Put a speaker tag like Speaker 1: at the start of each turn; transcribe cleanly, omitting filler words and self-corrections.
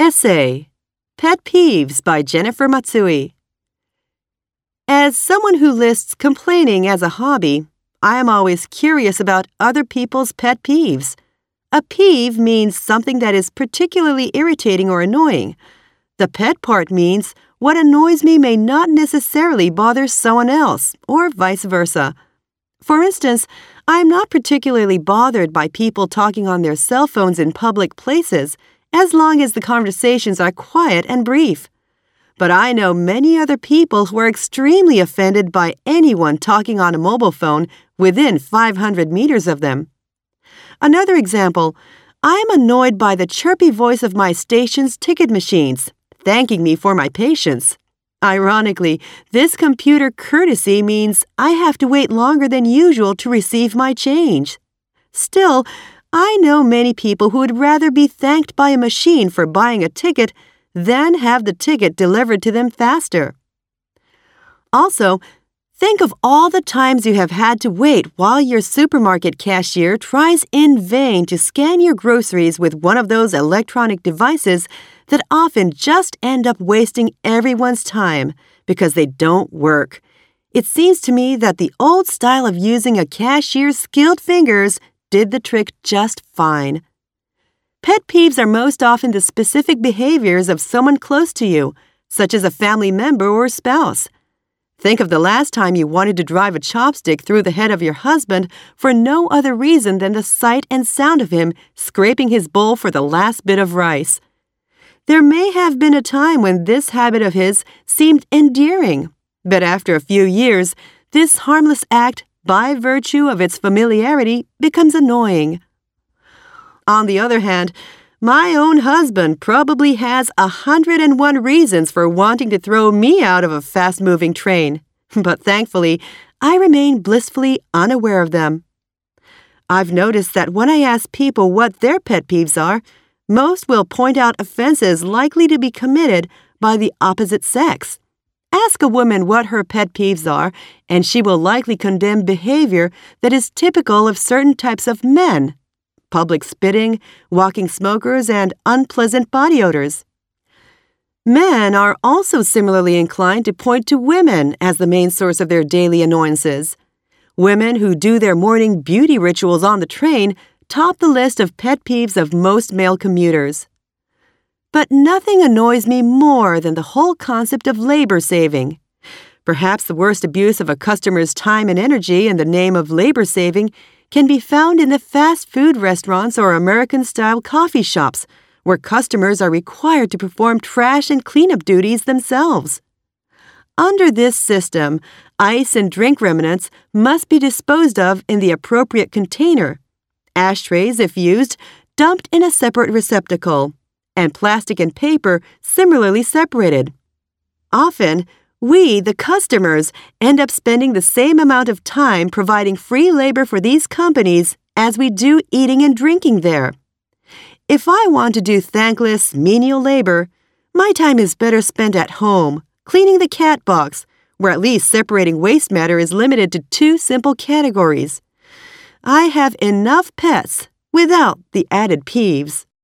Speaker 1: Essay Pet Peeves by Jennifer Matsui. As someone who lists complaining as a hobby, I am always curious about other people's pet peeves. A peeve means something that is particularly irritating or annoying. The pet part means what annoys me may not necessarily bother someone else, or vice versa. For instance, I am not particularly bothered by people talking on their cell phones in public places, as long as the conversations are quiet and brief. But I know many other people who are extremely offended by anyone talking on a mobile phone within 500 meters of them. Another example, I am annoyed by the chirpy voice of my station's ticket machines, thanking me for my patience. Ironically, this computer courtesy means I have to wait longer than usual to receive my change. Still, I know many people who would rather be thanked by a machine for buying a ticket than have the ticket delivered to them faster. Also, think of all the times you have had to wait while your supermarket cashier tries in vain to scan your groceries with one of those electronic devices that often just end up wasting everyone's time because they don't work. It seems to me that the old style of using a cashier's skilled fingers did the trick just fine. Pet peeves are most often the specific behaviors of someone close to you, such as a family member or spouse. Think of the last time you wanted to drive a chopstick through the head of your husband for no other reason than the sight and sound of him scraping his bowl for the last bit of rice. There may have been a time when this habit of his seemed endearing, but after a few years, this harmless act, by virtue of its familiarity, becomes annoying. On the other hand, my own husband probably has 101 reasons for wanting to throw me out of a fast-moving train, but thankfully, I remain blissfully unaware of them. I've noticed that when I ask people what their pet peeves are, most will point out offenses likely to be committed by the opposite sex. Ask a woman what her pet peeves are, and she will likely condemn behavior that is typical of certain types of men: public spitting, walking smokers, and unpleasant body odors. Men are also similarly inclined to point to women as the main source of their daily annoyances. Women who do their morning beauty rituals on the train top the list of pet peeves of most male commuters. But nothing annoys me more than the whole concept of labor saving. Perhaps the worst abuse of a customer's time and energy in the name of labor saving can be found in the fast food restaurants or American-style coffee shops, where customers are required to perform trash and cleanup duties themselves. Under this system, ice and drink remnants must be disposed of in the appropriate container. Ashtrays, if used, dumped in a separate receptacle, and plastic and paper similarly separated. Often, we, the customers, end up spending the same amount of time providing free labor for these companies as we do eating and drinking there. If I want to do thankless, menial labor, my time is better spent at home, cleaning the cat box, where at least separating waste matter is limited to 2 simple categories. I have enough pets without the added peeves.